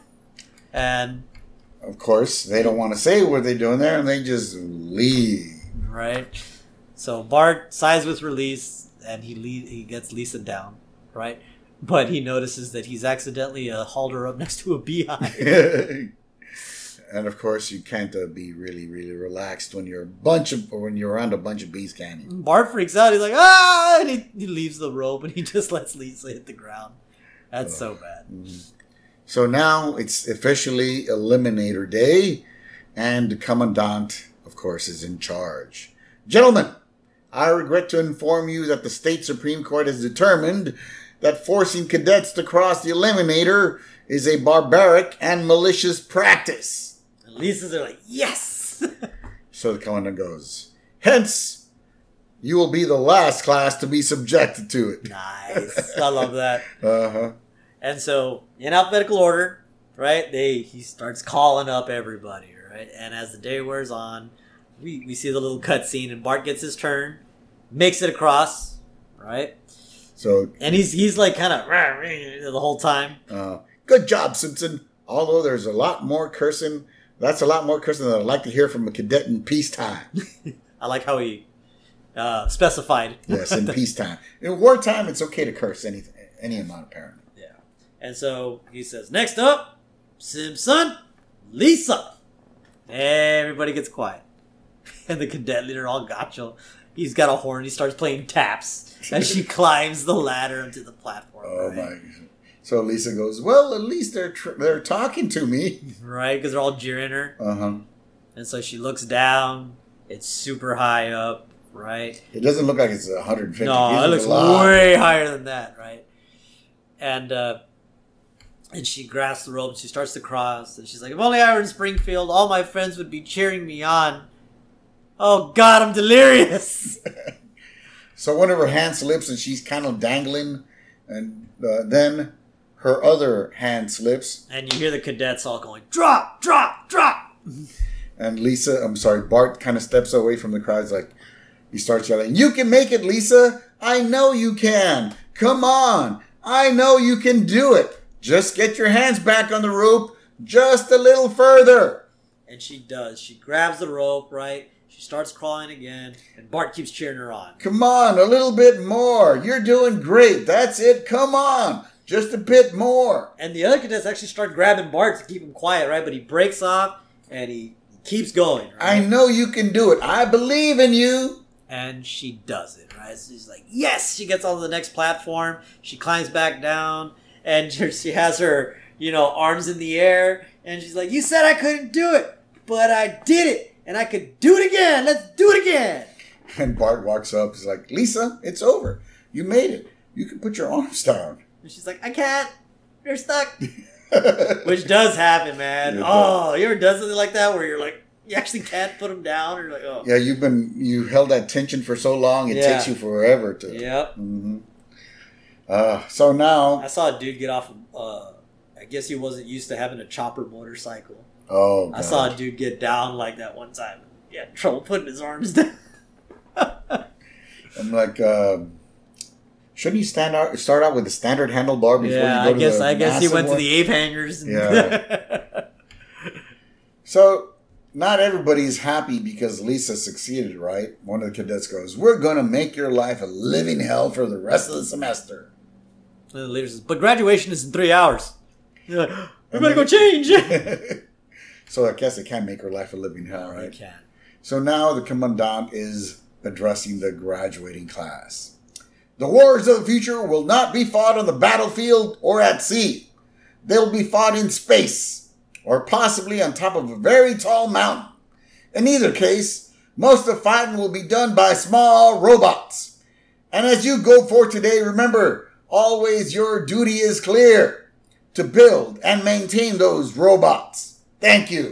And Of course, they don't want to say what they're doing there, and they just leave. right. So Bart sides with Release, and he gets Lisa down, right? But he notices that he's accidentally hauled her up next to a beehive. And of course, you can't be really, really relaxed when you're around a bunch of bees, can you? Bart freaks out. He's like, ah! And he leaves the rope, and he just lets Lisa hit the ground. That's so bad. Mm-hmm. So now it's officially Eliminator Day, and the Commandant, of course, is in charge. Gentlemen, I regret to inform you that the state Supreme Court has determined that forcing cadets to cross the Eliminator is a barbaric and malicious practice. And Lisa's are like, yes! So the Commandant goes, hence, you will be the last class to be subjected to it. Nice. I love that. Uh-huh. And so, in alphabetical order, right, he starts calling up everybody, right? And as the day wears on, we see the little cutscene, and Bart gets his turn, makes it across, right? So, And he's like kind of the whole time. good job, Simpson. Although there's a lot more cursing, that's a lot more cursing than I'd like to hear from a cadet in peacetime. I like how he specified. Yes, in peacetime. In wartime, it's okay to curse any amount, apparently. Yeah. And so he says, next up, Simpson, Lisa. Everybody gets quiet. And the cadet leader, all gotcha, he's got a horn. He starts playing taps as she climbs the ladder onto the platform. Oh, right? my. So Lisa goes, well, at least they're talking to me. Right, because they're all jeering her. Uh-huh. And so she looks down. It's super high up, right? It doesn't look like it's 150. No, it looks way higher than that, right? And she grasps the rope and she starts to cross. And she's like, if only I were in Springfield, all my friends would be cheering me on. Oh, God, I'm delirious. So one of her hands slips and she's kind of dangling. And then her other hand slips. And you hear the cadets all going, drop, drop, drop. And Bart kind of steps away from the crowd. He starts yelling, you can make it, Lisa. I know you can. Come on. I know you can do it. Just get your hands back on the rope just a little further. And she does. She grabs the rope, right? She starts crawling again. And Bart keeps cheering her on. Come on, a little bit more. You're doing great. That's it. Come on. Just a bit more. And the other cadets actually start grabbing Bart to keep him quiet, right? But he breaks off and he keeps going, right? I know you can do it. I believe in you. And she does it, right? So she's like, yes! She gets on the next platform. She climbs back down. And she has her, arms in the air. And she's like, you said I couldn't do it. But I did it. And I could do it again. Let's do it again. And Bart walks up. He's like, Lisa, it's over. You made it. You can put your arms down. And she's like, I can't. You're stuck. Which does happen, man. It Oh, you ever done something like that where you're like, you actually can't put them down? Or you're like, oh. Yeah, you held that tension for so long, it takes you forever to. Yep. Mm-hmm. So now. I saw a dude get off. I guess he wasn't used to having a chopper motorcycle. Oh, God. I saw a dude get down like that one time. He had trouble putting his arms down. I'm like, shouldn't you start out with the standard handlebar before you go to I guess he went one? to the ape hangers. Yeah. So not everybody's happy because Lisa succeeded, right? One of the cadets goes, "We're going to make your life a living hell for the rest of the semester." And the leader says, "But graduation is in 3 hours." You're like, "We better go change." So I guess it can make her life a living hell, right? It can. So now the commandant is addressing the graduating class. "The wars of the future will not be fought on the battlefield or at sea. They'll be fought in space, or possibly on top of a very tall mountain. In either case, most of the fighting will be done by small robots. And as you go forth today, remember, always your duty is clear: to build and maintain those robots. Thank you."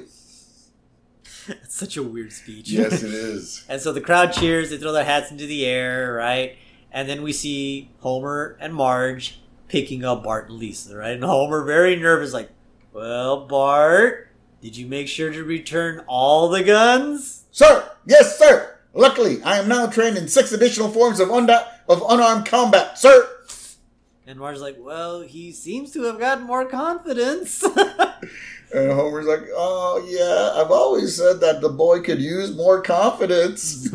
It's such a weird speech. Yes, it is. And so the crowd cheers, they throw their hats into the air, right? And then we see Homer and Marge picking up Bart and Lisa, right? And Homer, very nervous, like, "Well, Bart, did you make sure to return all the guns?" "Sir, yes, sir. Luckily, I am now trained in 6 additional forms of unarmed combat, sir." And Marge's like, "Well, he seems to have gotten more confidence." And Homer's like, "Oh, yeah, I've always said that the boy could use more confidence."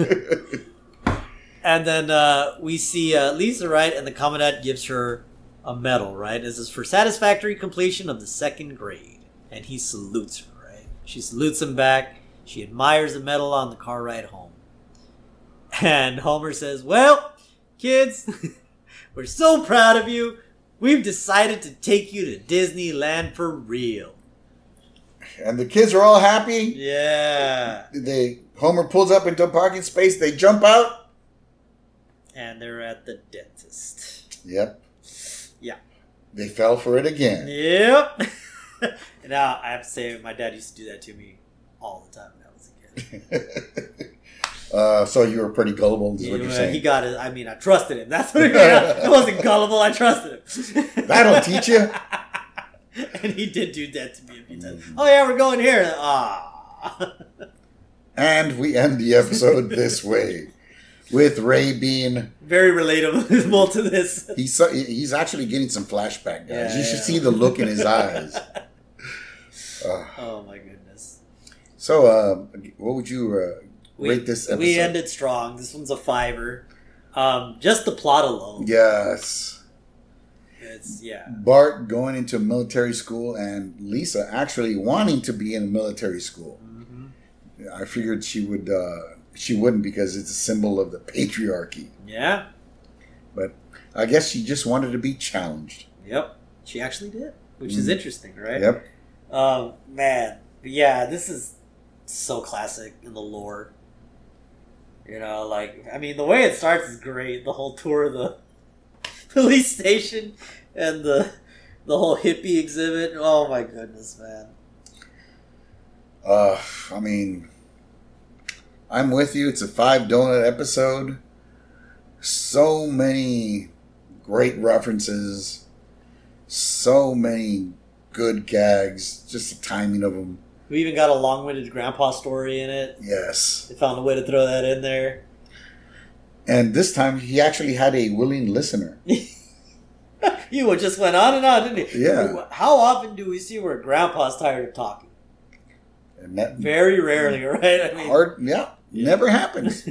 And then we see Lisa, right? And the commandant gives her a medal, right? This is for satisfactory completion of the 2nd grade. And he salutes her, right? She salutes him back. She admires the medal on the car ride home. And Homer says, "Well, kids, we're so proud of you. We've decided to take you to Disneyland for real." And the kids are all happy. Yeah. Homer pulls up into a parking space. They jump out. And they're at the dentist. Yep. Yeah. They fell for it again. Yep. Now, I have to say, my dad used to do that to me all the time when I was a kid. So you were pretty gullible, is what you're saying. He got it. I mean, I trusted him. That's what it was. I wasn't gullible. I trusted him. That'll teach you. And he did do that to me a few times. "Oh, yeah, we're going here." Ah. And we end the episode this way, with Ray being very relatable to this. He's actually getting some flashback, guys. You should see the look in his eyes. Oh my goodness. So, what would you rate this episode? We ended strong. This one's a 5-er. Just the plot alone. Yes. Yeah. Bart going into military school and Lisa actually wanting to be in a military school. Mm-hmm. I figured she wouldn't because it's a symbol of the patriarchy. Yeah. But I guess she just wanted to be challenged. Yep. She actually did, which is interesting, right? Yep. Man. But yeah, this is so classic in the lore. You know, like, I mean, the way it starts is great. The whole tour of the police station and the whole hippie exhibit. Oh my goodness, man. I mean, I'm with you. It's a 5-donut episode. So many great references. So many good gags. Just the timing of them. We even got a long-winded grandpa story in it. Yes. They found a way to throw that in there. And this time, he actually had a willing listener. You just went on and on, didn't he? Yeah. How often do we see where grandpa's tired of talking? And that, very rarely, right? I mean, never happens.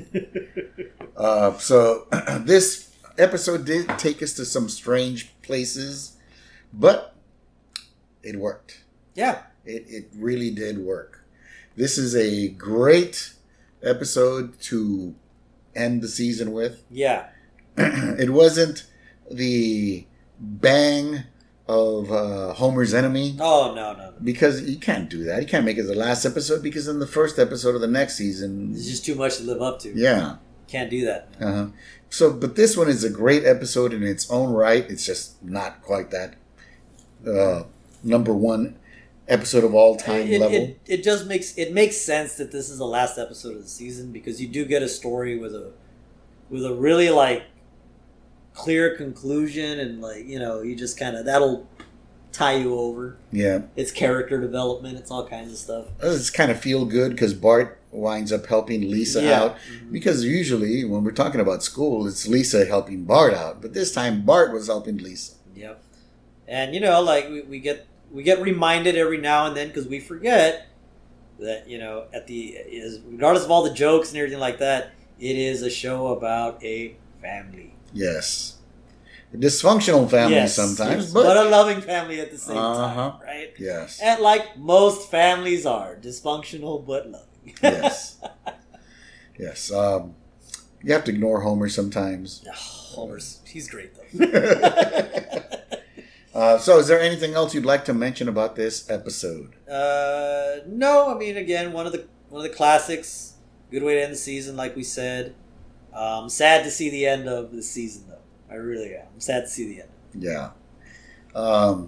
So this episode did take us to some strange places, but it worked. Yeah. It really did work. This is a great episode to end the season with. Yeah. It wasn't the bang of Homer's Enemy. Oh, no. Because you can't do that. You can't make it the last episode because in the first episode of the next season... It's just too much to live up to. Yeah. Can't do that. Uh-huh. So, but this one is a great episode in its own right. It's just not quite that number one episode of all time level. It just makes sense that this is the last episode of the season because you do get a story with a really like clear conclusion and like, you know, you just kind of that'll tie you over. Yeah. It's character development. It's all kinds of stuff. It's kind of feel good because Bart winds up helping Lisa out. Mm-hmm. Because usually when we're talking about school, it's Lisa helping Bart out. But this time Bart was helping Lisa. Yep. And, you know, like we get reminded every now and then because we forget that, you know, regardless of all the jokes and everything like that, it is a show about a family. Yes. A dysfunctional family sometimes, but a loving family at the same time, right? Yes. And like most families are, dysfunctional but loving. Yes. Yes. You have to ignore Homer sometimes. He's great though. So is there anything else you'd like to mention about this episode? No, I mean, again, one of the classics. Good way to end the season, like we said. Sad to see the end of the season, though. I really am. I'm sad to see the end. Yeah. But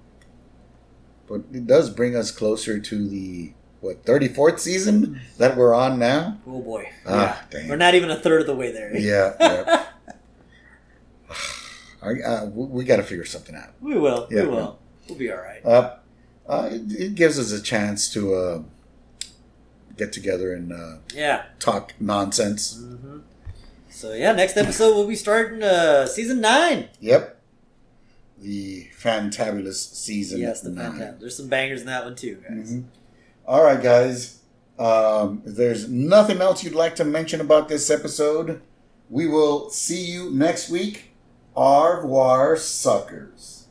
it does bring us closer to the 34th season that we're on now. Oh boy. Damn. We're not even a third of the way there. Yeah. We got to figure something out. We will. Yeah. We will. We'll be all right. It gives us a chance to get together and talk nonsense. Mm-hmm. So next episode we'll be starting season 9. Yep. The fantabulous season. Yes, the fantabulous. There's some bangers in that one too, guys. Mm-hmm. All right, guys. If there's nothing else you'd like to mention about this episode, we will see you next week. Au revoir, suckers.